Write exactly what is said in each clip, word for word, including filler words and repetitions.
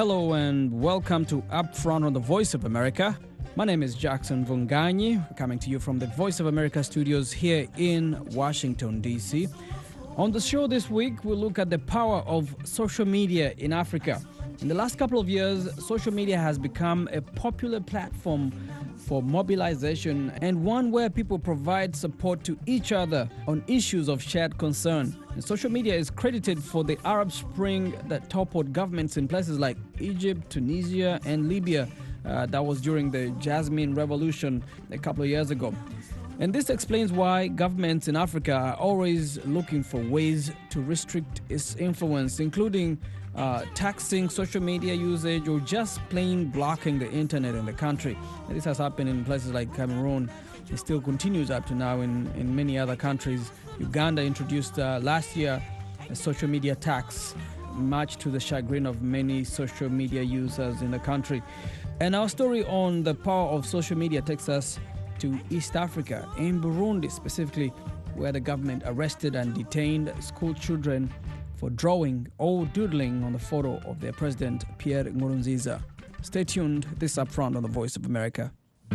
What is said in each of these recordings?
Hello and welcome to Upfront on the Voice of America. My name is Jackson Vunganyi, coming to you from the Voice of America studios here in Washington, D C. On the show this week, we'll look at the power of social media in Africa. In the last couple of years, social media has become a popular platform for mobilization and one where people provide support to each other on issues of shared concern. And social media is credited for the Arab Spring that toppled governments in places like Egypt, Tunisia, and Libya. Uh, that was during the Jasmine Revolution a couple of years ago. And this explains why governments in Africa are always looking for ways to restrict its influence, including uh, taxing social media usage or just plain blocking the internet in the country. And this has happened in places like Cameroon. It still continues up to now in, in many other countries. Uganda introduced uh, last year a social media tax, much to the chagrin of many social media users in the country. And our story on the power of social media takes us to East Africa, in Burundi specifically, where the government arrested and detained school children for drawing or doodling on the photo of their president, Pierre Nkurunziza. Stay tuned. This is Upfront on the Voice of America.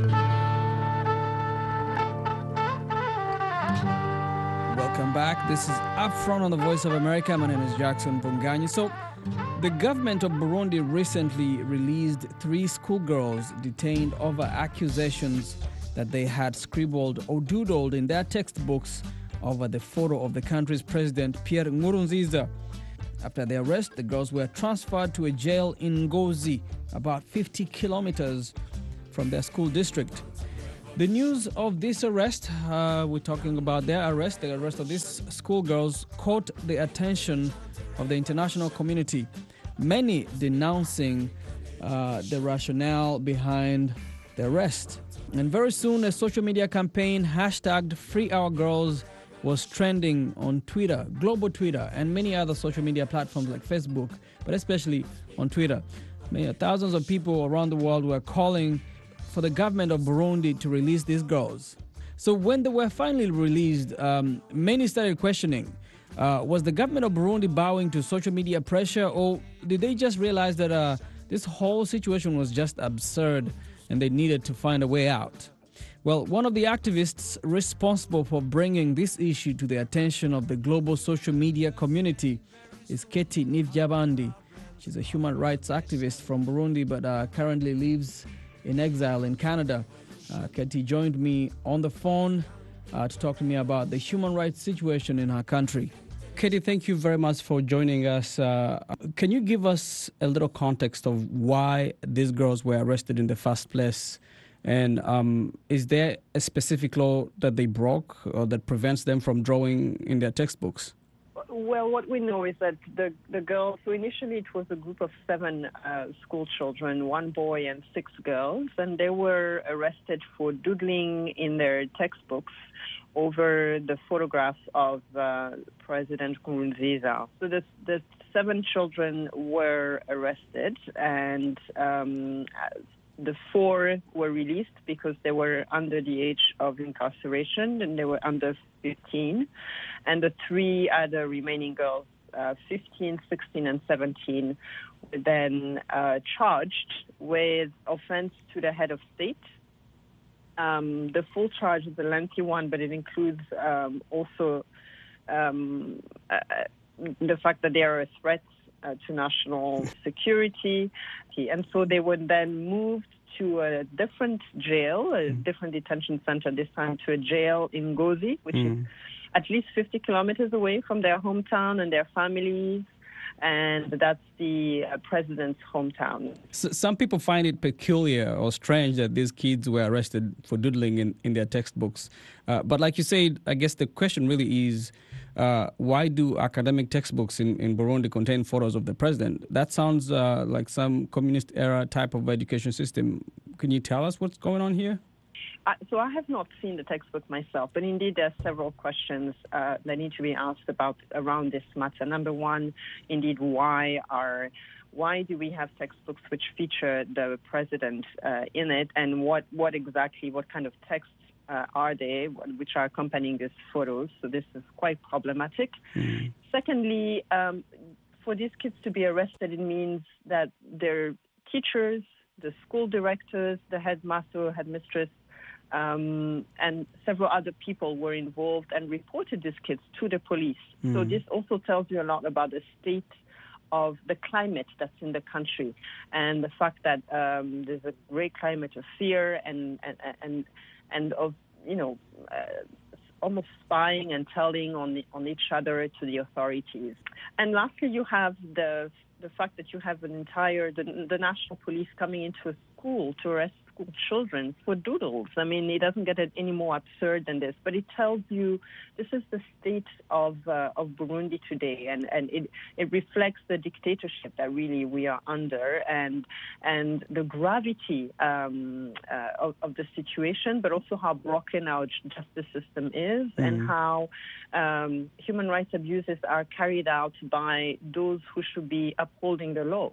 Welcome back. This is Upfront on the Voice of America. My name is Jackson Vunganyi. So, the government of Burundi recently released three schoolgirls detained over accusations that they had scribbled or doodled in their textbooks over the photo of the country's president, Pierre Nkurunziza. After the arrest, the girls were transferred to a jail in Ngozi, about fifty kilometers from their school district. The news of this arrest, uh, we're talking about their arrest, the arrest of these schoolgirls, caught the attention of the international community, many denouncing uh, the rationale behind the arrest. And very soon, a social media campaign hashtagged Free Our Girls was trending on Twitter, global Twitter, and many other social media platforms like Facebook, but especially on Twitter. Many, thousands of people around the world were calling for the government of Burundi to release these girls. So when they were finally released, um, many started questioning, uh, was the government of Burundi bowing to social media pressure, or did they just realize that uh, this whole situation was just absurd and they needed to find a way out? Well, one of the activists responsible for bringing this issue to the attention of the global social media community is Keti Nivjabandi. She's a human rights activist from Burundi, but uh, currently lives in exile in Canada. Uh, Keti joined me on the phone uh, to talk to me about the human rights situation in her country. Keti, thank you very much for joining us. Uh, can you give us a little context of why these girls were arrested in the first place? And um, is there a specific law that they broke or that prevents them from drawing in their textbooks? Well, what we know is that the, the girls, so initially it was a group of seven uh, school children, one boy and six girls, and they were arrested for doodling in their textbooks over the photographs of uh, President Nkurunziza. So the, the seven children were arrested, and um, the four were released because they were under the age of incarceration, and they were under fifteen. And the three other remaining girls, uh, fifteen, sixteen, and seventeen, were then uh, charged with offense to the head of state. Um, the full charge is a lengthy one, but it includes um, also um, uh, the fact that they are a threat uh, to national security. And so they were then moved to a different jail, a different detention center, this time to a jail in Ngozi, which mm. is at least fifty kilometers away from their hometown and their families. And that's the uh, president's hometown. So some people find it peculiar or strange that these kids were arrested for doodling in, in their textbooks. Uh, but like you said, I guess the question really is, uh, why do academic textbooks in, in Burundi contain photos of the president? That sounds uh, like some communist-era type of education system. Can you tell us what's going on here? Uh, so I have not seen the textbook myself, but indeed there are several questions uh, that need to be asked about around this matter. Number one, indeed, why are why do we have textbooks which feature the president uh, in it, and what, what exactly, what kind of texts uh, are they, which are accompanying these photos? So this is quite problematic. Mm. Secondly, um, for these kids to be arrested, it means that their teachers, the school directors, the headmaster, headmistress, um, and several other people were involved and reported these kids to the police. Mm. So this also tells you a lot about the state of the climate that's in the country, and the fact that um, there's a great climate of fear and and and, and of you know uh, almost spying and telling on the, on each other to the authorities. And lastly, you have the the fact that you have an entire the, the national police coming into a school to arrest school children for doodles. I mean, it doesn't get any more absurd than this, but it tells you this is the state of uh, of Burundi today, and, and it, it reflects the dictatorship that really we are under, and and the gravity um, uh, of, of the situation, but also how broken our justice system is, mm. and how um, human rights abuses are carried out by those who should be upholding the law.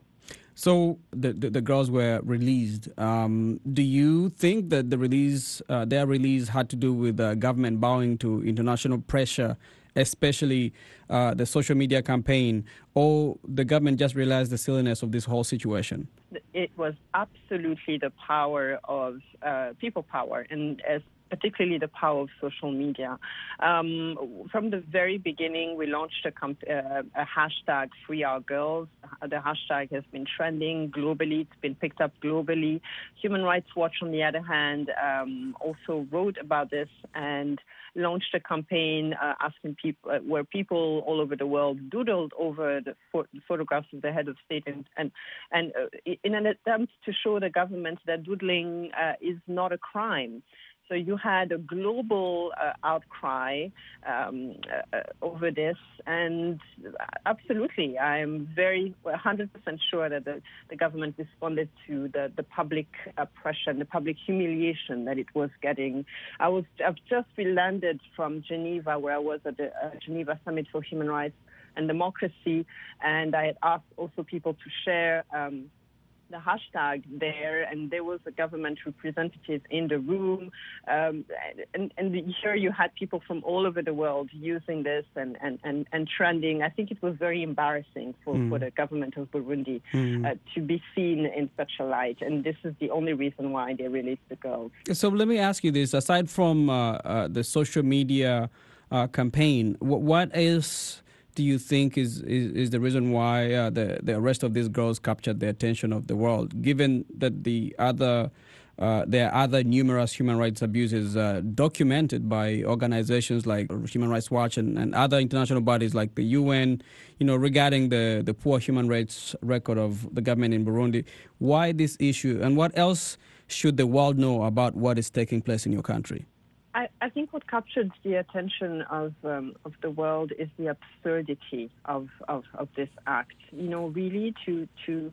So the, the, the girls were released. Um, do you think that the release, uh, their release, had to do with the government bowing to international pressure, especially uh, the social media campaign, or the government just realized the silliness of this whole situation? It was absolutely the power of uh, people power, and as particularly the power of social media. Um, from the very beginning, we launched a, comp- uh, a hashtag, Free Our Girls. The hashtag has been trending globally. It's been picked up globally. Human Rights Watch, on the other hand, um, also wrote about this and launched a campaign uh, asking people, uh, where people all over the world doodled over the, pho- the photographs of the head of state, and and, and uh, in an attempt to show the government that doodling uh, is not a crime. So you had a global uh, outcry um, uh, over this, and absolutely, I'm very one hundred percent sure that the, the government responded to the, the public uh, pressure and the public humiliation that it was getting. I was I've just landed from Geneva, where I was at the uh, Geneva Summit for Human Rights and Democracy, and I had asked also people to share Um, the hashtag there, and there was a government representative in the room, um, and, and here you had people from all over the world using this and, and, and, and trending. I think it was very embarrassing for, mm. for the government of Burundi mm. uh, to be seen in such a light, and this is the only reason why they released the girls. So let me ask you this, aside from uh, uh, the social media uh, campaign, what, what else do you think is, is, is the reason why uh, the, the arrest of these girls captured the attention of the world, given that the other uh, there are other numerous human rights abuses uh, documented by organizations like Human Rights Watch and, and other international bodies like the U N, you know, regarding the, the poor human rights record of the government in Burundi? Why this issue, and what else should the world know about what is taking place in your country? I, I think what captured the attention of um, of the world is the absurdity of, of, of this act. You know, really to to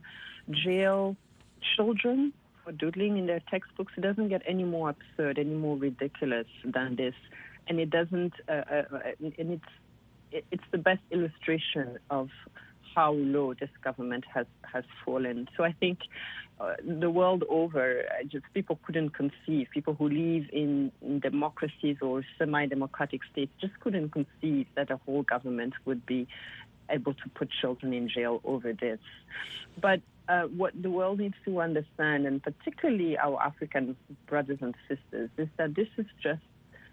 jail children for doodling in their textbooks, it doesn't get any more absurd, any more ridiculous than this, and it doesn't. Uh, uh, and it's it, it's the best illustration of how low this government has, has fallen. So I think uh, the world over, just people couldn't conceive, people who live in, in democracies or semi-democratic states just couldn't conceive that a whole government would be able to put children in jail over this. But uh, what the world needs to understand, and particularly our African brothers and sisters, is that this is just,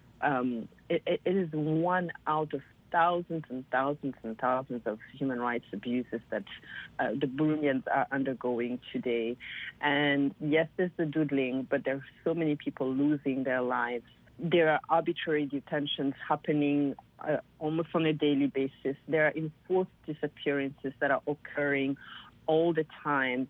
um, it, it is one out of thousands and thousands and thousands of human rights abuses that uh, the Burundians are undergoing today. And yes, there's the doodling, but there are so many people losing their lives. There are arbitrary detentions happening uh, almost on a daily basis. There are enforced disappearances that are occurring all the time.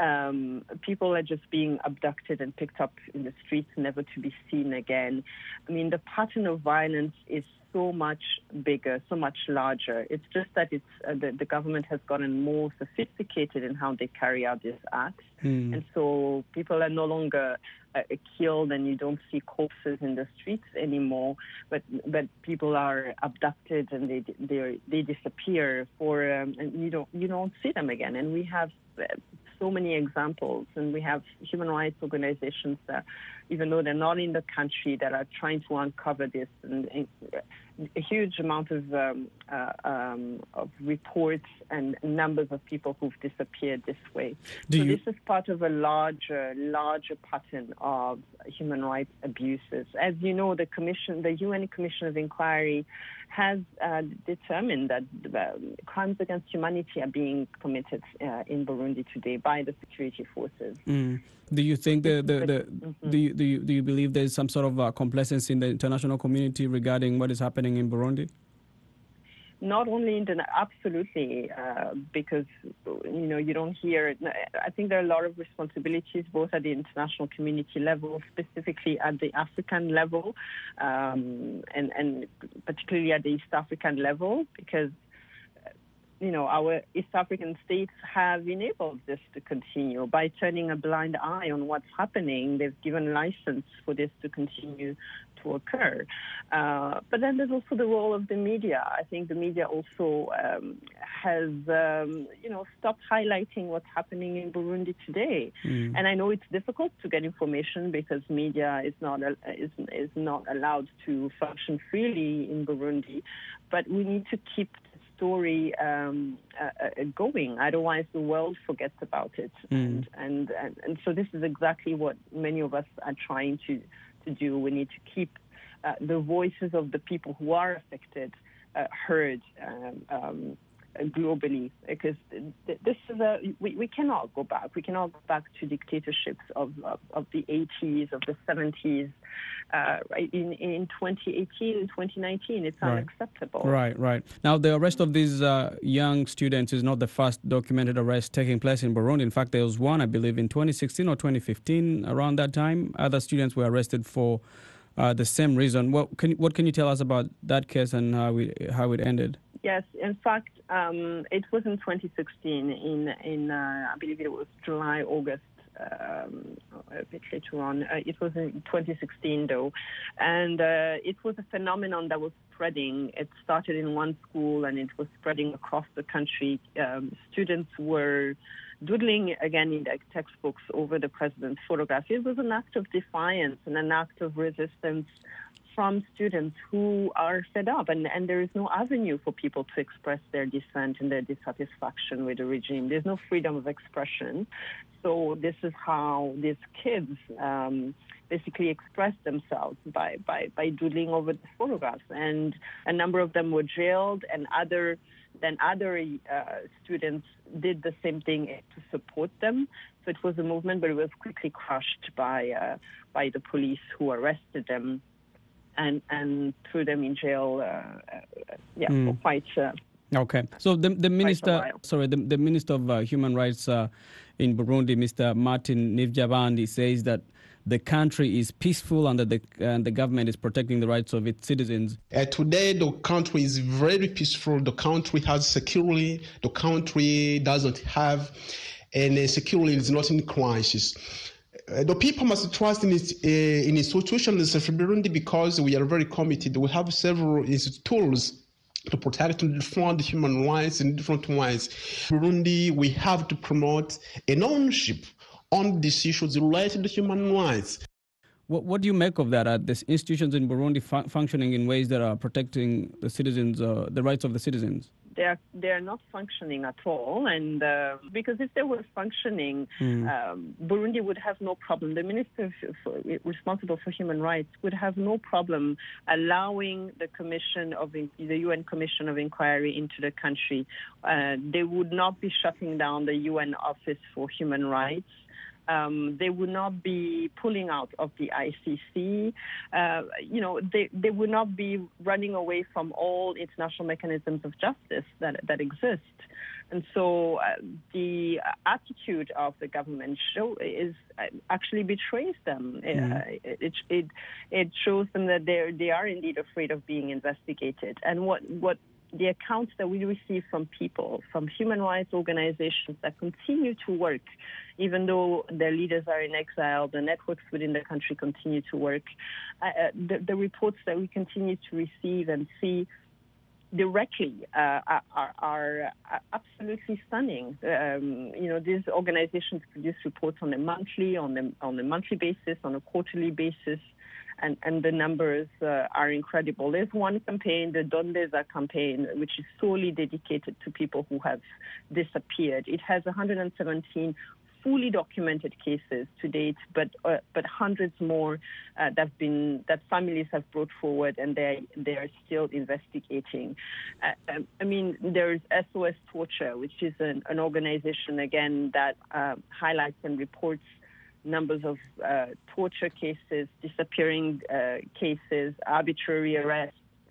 Um, people are just being abducted and picked up in the streets, never to be seen again. I mean, the pattern of violence is so much bigger, so much larger. It's just that it's uh, the, the government has gotten more sophisticated in how they carry out these acts. Mm. And so people are no longer uh, killed, and you don't see corpses in the streets anymore, but but people are abducted and they they they disappear for um, and you don't you don't see them again. And we have uh, so many examples, and we have human rights organizations that even though they're not in the country, that are trying to uncover this. And, and a huge amount of um, uh, um, of reports and numbers of people who've disappeared this way. Do so you... this is part of a larger, larger pattern of human rights abuses. As you know, the commission, the U N Commission of Inquiry, has uh, determined that uh, crimes against humanity are being committed uh, in Burundi today by the security forces. Mm. Do you think the, the, the mm-hmm. do you do you do you believe there is some sort of uh, complacency in the international community regarding what is happening in Burundi? Not only in the absolutely uh, because you know you don't hear. I think there are a lot of responsibilities both at the international community level, specifically at the African level, um, and and particularly at the East African level, because you know, our East African states have enabled this to continue by turning a blind eye on what's happening. They've given license for this to continue to occur. Uh, but then there's also the role of the media. I think the media also um, has, um, you know, stopped highlighting what's happening in Burundi today. Mm. And I know it's difficult to get information because media is not uh, is is not allowed to function freely in Burundi. But we need to keep story um, uh, uh, going. Otherwise, the world forgets about it. Mm. And, and, and and so this is exactly what many of us are trying to, to do. We need to keep uh, the voices of the people who are affected uh, heard um, um, globally, because this is a we, we cannot go back. We cannot go back to dictatorships of of, of the eighties, of the seventies. Uh, right in in twenty eighteen and twenty nineteen, it's right. unacceptable. Right, right. Now, the arrest of these uh, young students is not the first documented arrest taking place in Burundi. In fact, there was one, I believe, in twenty sixteen or twenty fifteen. Around that time, other students were arrested for uh, the same reason. What can what can you tell us about that case and how it how it ended? Yes, in fact, um, it was in twenty sixteen. In in uh, I believe it was July, August. Um, a bit later on. Uh, it was in twenty sixteen, though, and uh, it was a phenomenon that was spreading. It started in one school, and it was spreading across the country. Um, students were doodling again in their textbooks over the president's photograph. It was an act of defiance and an act of resistance from students who are fed up, and, and there is no avenue for people to express their dissent and their dissatisfaction with the regime. There's no freedom of expression. So this is how these kids um, basically express themselves, by, by, by doodling over the photographs. And a number of them were jailed, and other then other uh, students did the same thing to support them. So it was a movement, but it was quickly crushed by uh, by the police, who arrested them and and threw them in jail. Uh, uh, yeah, mm. for quite. Uh, okay, so the the minister, sorry, the, the minister of uh, human rights uh, in Burundi, Mister Martin Nivyabandi, says that the country is peaceful and that the, and the government is protecting the rights of its citizens. Uh, today, the country is very peaceful. The country has security. The country doesn't have any security. Is not in crisis. Uh, the people must trust in its uh, in institutions of Burundi, because we are very committed. We have several tools to protect and defend human rights in different ways. Burundi, we have to promote an ownership on these issues related to human rights. What, what do you make of that? Are these institutions in Burundi fu- functioning in ways that are protecting the citizens, uh, the rights of the citizens? They are they are not functioning at all, and uh, because if they were functioning, mm. um, Burundi would have no problem. The minister for, responsible for human rights would have no problem allowing the commission of the U N Commission of Inquiry into the country. Uh, they would not be shutting down the U N Office for Human Rights. Um, they would not be pulling out of the I C C. Uh, you know, they, they would not be running away from all international mechanisms of justice that that exist. And so uh, the attitude of the government show is uh, actually betrays them. Mm. Uh, it, it it shows them that they they are indeed afraid of being investigated. And what what. The accounts that we receive from people, from human rights organizations that continue to work, even though their leaders are in exile, the networks within the country continue to work. Uh, the, the reports that we continue to receive and see directly uh, are, are absolutely stunning. Um, you know, these organizations produce reports on a monthly, on a, on a monthly basis, on a quarterly basis, and, and the numbers uh, are incredible. There's one campaign, the Dondeza campaign, which is solely dedicated to people who have disappeared. It has one hundred seventeen fully documented cases to date, but uh, but hundreds more uh, that have been that families have brought forward, and they they are still investigating. Uh, I mean, there's S O S Torture, which is an, an organization again that uh, highlights and reports numbers of uh, torture cases, disappearing uh, cases, arbitrary arrests.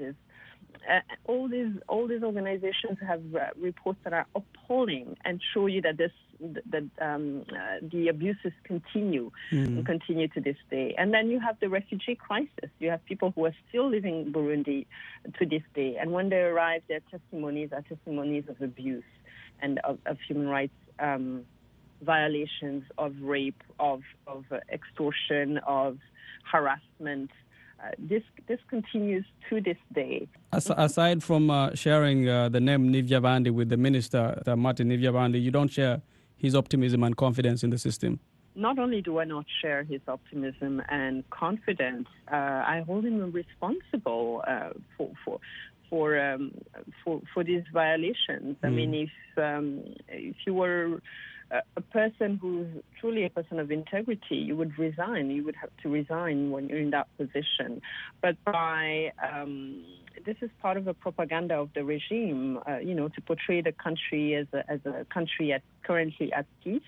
Uh, all these all these organizations have uh, reports that are appalling and show you that this that um, uh, the abuses continue mm. and continue to this day. And then you have the refugee crisis. You have people who are still living in Burundi to this day, and when they arrive, their testimonies are testimonies of abuse and of, of human rights um, violations, of rape, of of uh, extortion, of harassment. Uh, this this continues to this day. As, aside from uh, sharing uh, the name Nivyabandi with the minister, uh, Martin Nivyabandi, you don't share his optimism and confidence in the system? Not only do I not share his optimism and confidence, uh, I hold him responsible uh, for for for, um, for for these violations. Mm. I mean, if um, if you were a person who's truly a person of integrity, you would resign. You would have to resign when you're in that position. But by um, this is part of a propaganda of the regime, uh, you know, to portray the country as a, as a country at, currently at peace.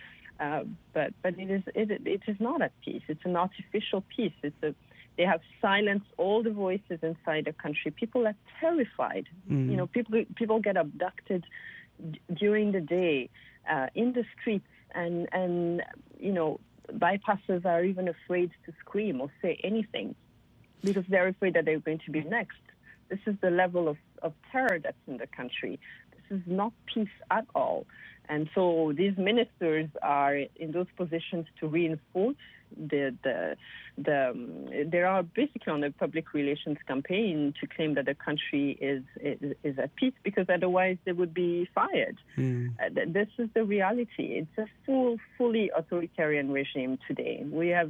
Uh, but but it is it, it is not at peace. It's an artificial peace. It's a they have silenced all the voices inside the country. People are terrified. Mm. You know, people people get abducted d- during the day. Uh, in the streets, and, and, you know, bypassers are even afraid to scream or say anything because they're afraid that they're going to be next. This is the level of, of terror that's in the country. This is not peace at all. And so these ministers are in those positions to reinforce the, the, the um, they are basically on a public relations campaign to claim that the country is, is, is at peace, because otherwise they would be fired. Mm. Uh, this is the reality. It's a full, fully authoritarian regime today. We have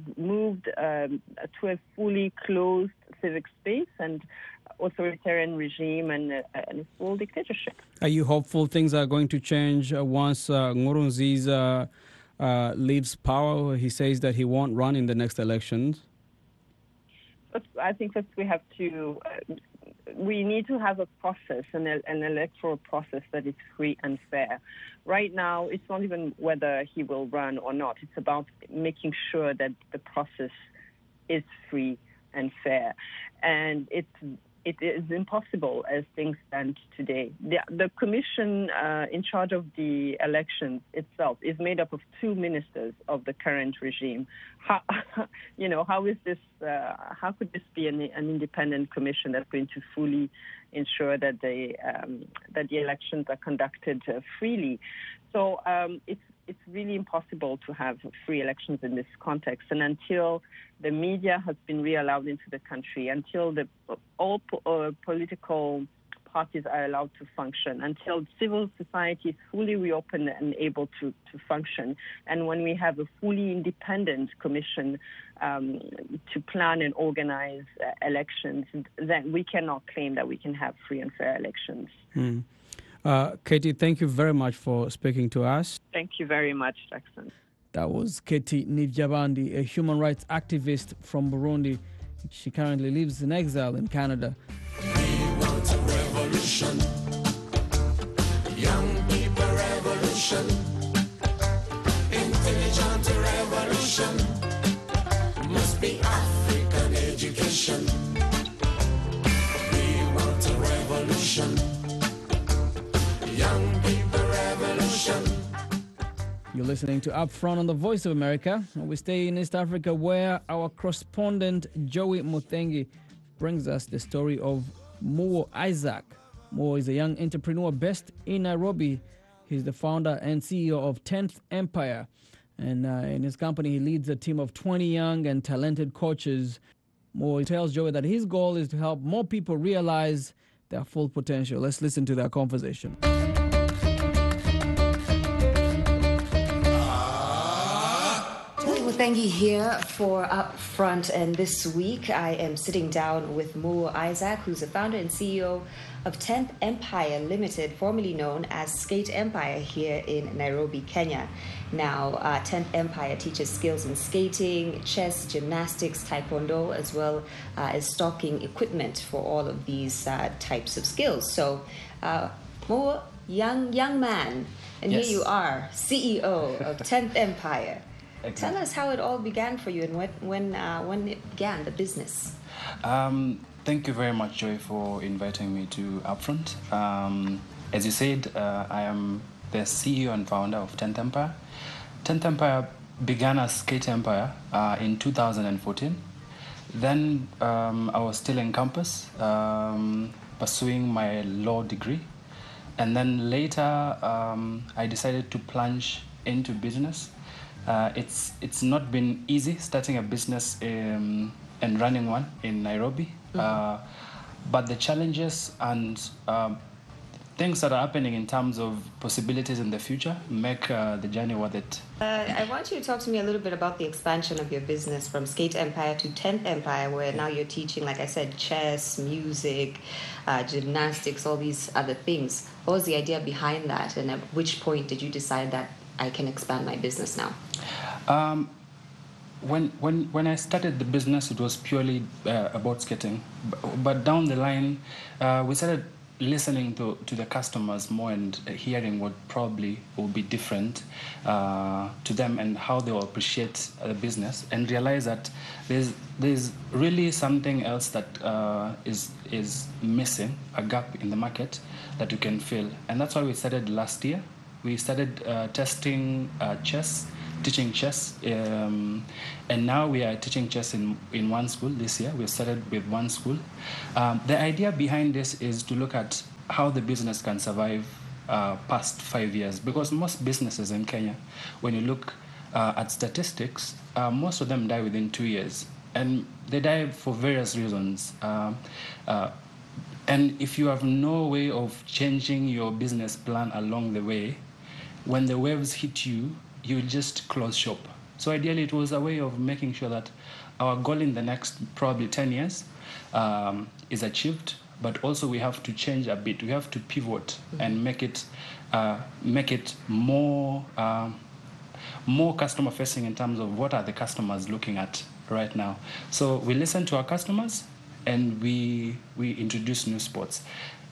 moved um, to a fully closed civic space and authoritarian regime and, uh, and a full dictatorship. Are you hopeful things are going to change uh, once uh, Nkurunziza uh, leaves power? He says that he won't run in the next elections. But I think that we have to, uh, we need to have a process, an, an electoral process that is free and fair. Right now, it's not even whether he will run or not. It's about making sure that the process is free and fair. And it's it is impossible as things stand today. The, the commission uh, in charge of the elections itself is made up of two ministers of the current regime. How, you know, how is this? Uh, how could this be an, an independent commission that's going to fully ensure that the um, that the elections are conducted uh, freely? So um, it's it's really impossible to have free elections in this context. And until the media has been re-allowed into the country, until the all po- uh, political parties are allowed to function, until civil society is fully reopened and able to, to function, and when we have a fully independent commission um, to plan and organize uh, elections, then we cannot claim that we can have free and fair elections. Mm. Uh, Katie, thank you very much for speaking to us. Thank you very much, Jackson. That was Katie Nivyabandi, a human rights activist from Burundi. She currently lives in exile in Canada. We want a revolution, young people revolution, intelligent revolution, must be African education. We want a revolution, young people revolution. You're listening to Up Front on the Voice of America. We stay in East Africa, where our correspondent Joey Muthengi brings us the story of Mo Isaac. Mo is a young entrepreneur based in Nairobi. He's the founder and C E O of tenth Empire. And uh, in his company, he leads a team of twenty young and talented coaches. Mo tells Joey that his goal is to help more people realize their full potential. Let's listen to their conversation. Thank here for Upfront, and this week I am sitting down with Mo Isaac, who's the founder and C E O of tenth Empire Limited, formerly known as Skate Empire, here in Nairobi, Kenya. Now, uh, tenth Empire teaches skills in skating, chess, gymnastics, taekwondo, as well uh, as stocking equipment for all of these uh, types of skills. So, uh, Mo, young young man, and Yes. here you are, C E O of tenth Empire. Exactly. Tell us how it all began for you and when when uh, when it began, the business. Um, thank you very much, Joy, for inviting me to Upfront. Um, as you said, uh, I am the C E O and founder of tenth Empire. tenth Empire began as Skate Empire uh, in two thousand fourteen. Then um, I was still in campus um, pursuing my law degree. And then later um, I decided to plunge into business. Uh, it's it's not been easy starting a business um, and running one in Nairobi, mm-hmm. uh, but the challenges and um, things that are happening in terms of possibilities in the future make uh, the journey worth it. Uh, I want you to talk to me a little bit about the expansion of your business from Skate Empire to tenth Empire, where now you're teaching, like I said, chess, music, uh, gymnastics, all these other things. What was the idea behind that, and at which point did you decide that I can expand my business now? Um, when when when I started the business, it was purely uh, about skating, but, but down the line, uh, we started listening to, to the customers more and hearing what probably will be different uh, to them and how they will appreciate the business, and realize that there's there's really something else that uh, is is missing, a gap in the market that you can fill, and that's why we started last year. We started uh, testing uh, chess, teaching chess, um, and now we are teaching chess in, in one school this year. We started with one school. Um, the idea behind this is to look at how the business can survive uh, past five years, because most businesses in Kenya, when you look uh, at statistics, uh, most of them die within two years. And they die for various reasons. Uh, uh, and if you have no way of changing your business plan along the way, when the waves hit you, you just close shop. So ideally, it was a way of making sure that our goal in the next probably ten years um, is achieved, but also we have to change a bit. We have to pivot mm-hmm. and make it uh, make it more uh, more customer facing in terms of what are the customers looking at right now. So we listen to our customers and we we introduce new sports.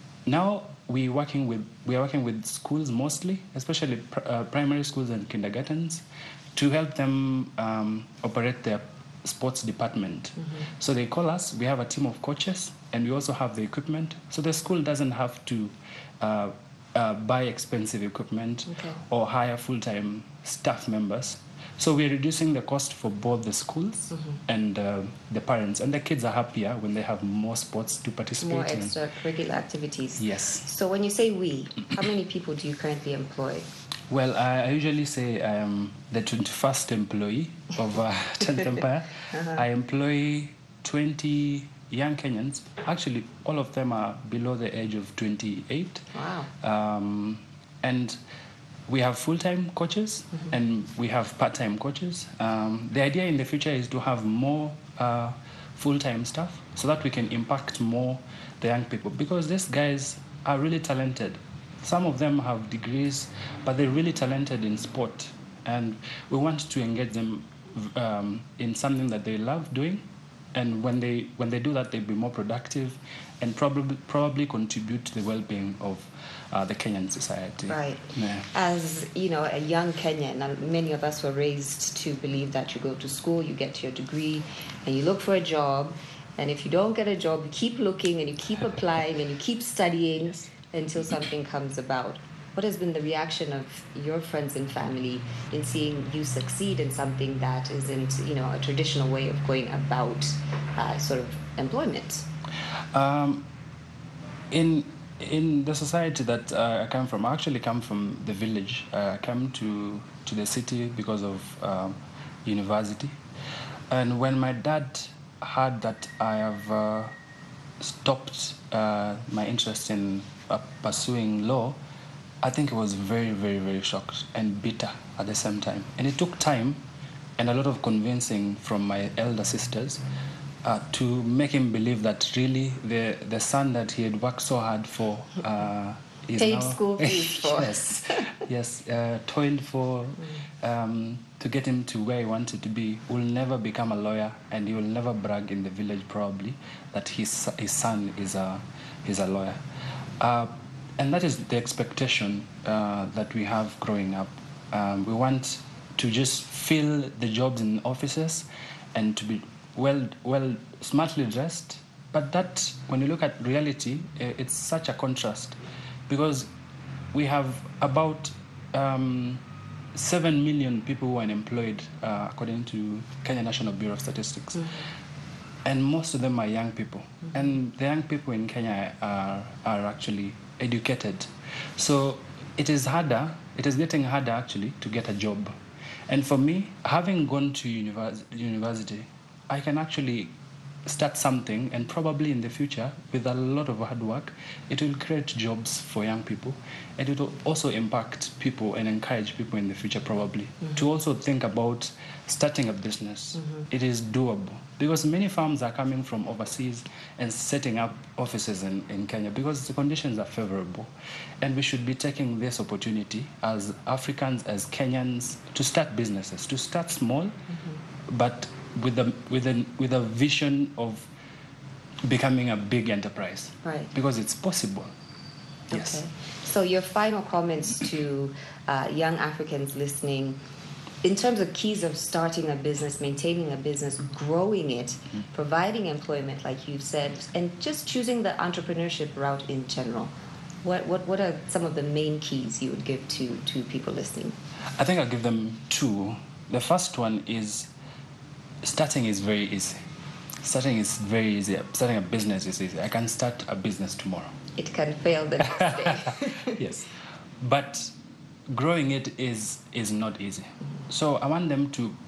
Now we working with we are working with schools mostly, especially pr- uh, primary schools and kindergartens, to help them um, operate their sports department. Mm-hmm. So they call us. We have a team of coaches, and we also have the equipment. So the school doesn't have to uh, uh, buy expensive equipment okay. or hire full-time staff members. So we're reducing the cost for both the schools mm-hmm. and uh, the parents. And the kids are happier when they have more sports to participate more in. More extracurricular activities. Yes. So when you say we, how many people do you currently employ? Well, I, I usually say I am the twenty-first employee of uh, tenth Empire. uh-huh. I employ twenty young Kenyans. Actually, all of them are below the age of twenty-eight. Wow. Um, and we have full-time coaches mm-hmm. and we have part-time coaches. Um, the idea in the future is to have more uh, full-time staff so that we can impact more the young people, because these guys are really talented. Some of them have degrees, but they're really talented in sport. And we want to engage them um, in something that they love doing. And when they when they do that, they'll be more productive and probably probably contribute to the well-being of uh, the Kenyan society. Right. Yeah. As you know, a young Kenyan, and many of us were raised to believe that you go to school, you get your degree, and you look for a job. And if you don't get a job, you keep looking and you keep applying and you keep studying yes. until something comes about. What has been the reaction of your friends and family in seeing you succeed in something that isn't, you know, a traditional way of going about uh, sort of employment? Um, in in the society that uh, I come from, I actually come from the village. Uh, I came to to the city because of um, university, and when my dad heard that I have uh, stopped uh, my interest in uh, pursuing law, I think I was very, very, very shocked and bitter at the same time. And it took time and a lot of convincing from my elder sisters uh, to make him believe that really the, the son that he had worked so hard for uh, is paid now, school fees for. yes, yes, uh, toiled for um, to get him to where he wanted to be, will never become a lawyer, and he will never brag in the village probably that his his son is a is a lawyer, uh, and that is the expectation uh, that we have growing up. Um, we want to just fill the jobs in offices and to be well well smartly dressed, but that when you look at reality, it's such a contrast. Because we have about um, seven million people who are unemployed, uh, according to Kenya National Bureau of Statistics. Mm-hmm. And most of them are young people. Mm-hmm. And the young people in Kenya are, are actually educated. So it is harder, it is getting harder actually to get a job. And for me, having gone to univers- university, I can actually start something, and probably in the future, with a lot of hard work, it will create jobs for young people, and it will also impact people and encourage people in the future probably mm-hmm. to also think about starting a business. Mm-hmm. It is doable, because many firms are coming from overseas and setting up offices in, in Kenya because the conditions are favorable, and we should be taking this opportunity as Africans, as Kenyans, to start businesses, to start small, mm-hmm. but with a with a with a vision of becoming a big enterprise, right? Because it's possible. Yes. Okay. So your final comments to uh, young Africans listening, in terms of keys of starting a business, maintaining a business, growing it, mm-hmm. providing employment, like you've said, and just choosing the entrepreneurship route in general. What what what are some of the main keys you would give to to people listening? I think I'll give them two. The first one is, starting is very easy. Starting is very easy. Starting a business is easy. I can start a business tomorrow. It can fail the next day. Yes. But growing it is is not easy. Mm-hmm. So I want them to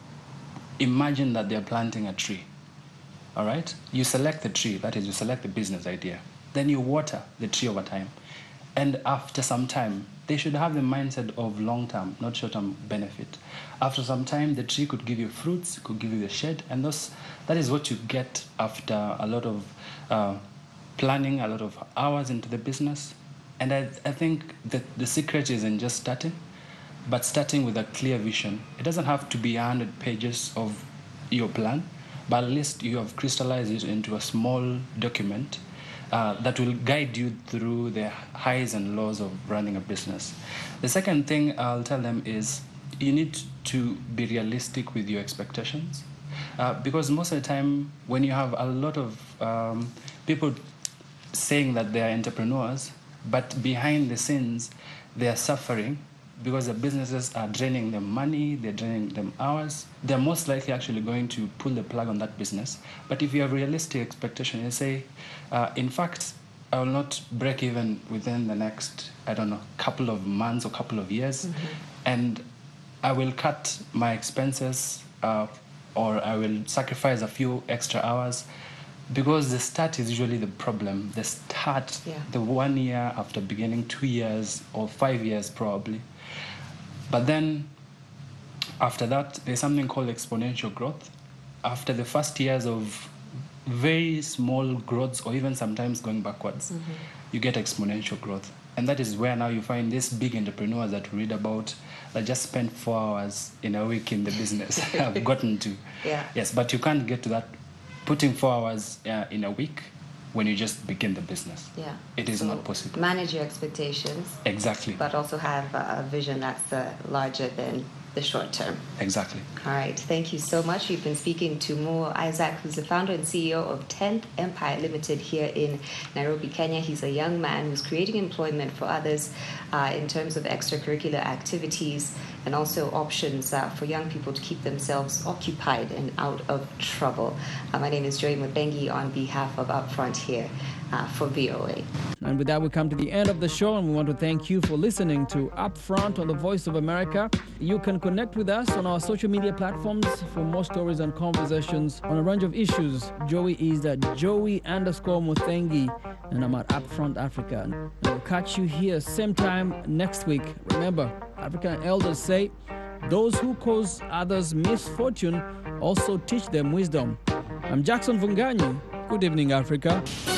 imagine that they're planting a tree. All right? You select the tree, that is, you select the business idea. Then you water the tree over time. And after some time, they should have the mindset of long-term, not short-term benefit. After some time, the tree could give you fruits, could give you the shade, and those, that is what you get after a lot of uh, planning, a lot of hours into the business. And I, I think that the secret is in just starting, but starting with a clear vision. It doesn't have to be one hundred pages of your plan, but at least you have crystallized it into a small document Uh, that will guide you through the highs and lows of running a business. The second thing I'll tell them is you need to be realistic with your expectations, uh, because most of the time when you have a lot of um, people saying that they are entrepreneurs, but behind the scenes they are suffering because the businesses are draining them money, they're draining them hours, they're most likely actually going to pull the plug on that business. But if you have realistic expectation, you say, uh, in fact, I will not break even within the next, I don't know, couple of months or couple of years, mm-hmm. and I will cut my expenses uh, or I will sacrifice a few extra hours, because the start is usually the problem. The start, yeah. the one year after beginning, two years or five years probably. But then after that, there's something called exponential growth. After the first years of very small growths, or even sometimes going backwards, mm-hmm. you get exponential growth. And that is where now you find these big entrepreneurs that we read about that just spend four hours in a week in the business have gotten to. Yeah. Yes, but you can't get to that putting four hours uh, in a week when you just begin the business. Yeah. It is so not possible. Manage your expectations. Exactly. But also have a vision that's uh, larger than the short term. Exactly. All right. Thank you so much. We've been speaking to Mo Isaac, who's the founder and C E O of tenth Empire Limited here in Nairobi, Kenya. He's a young man who's creating employment for others uh, in terms of extracurricular activities and also options uh, for young people to keep themselves occupied and out of trouble. Uh, my name is Joy Mubengi on behalf of Upfront here uh, for V O A. And with that, we come to the end of the show, and we want to thank you for listening to Upfront on the Voice of America. You can connect with us on our social media platforms for more stories and conversations on a range of issues. Joey is at Joey underscore Muthengi, and I'm at Upfront Africa. And we'll catch you here same time next week. Remember, African elders say, those who cause others misfortune also teach them wisdom. I'm Jackson Vunganyi. Good evening, Africa.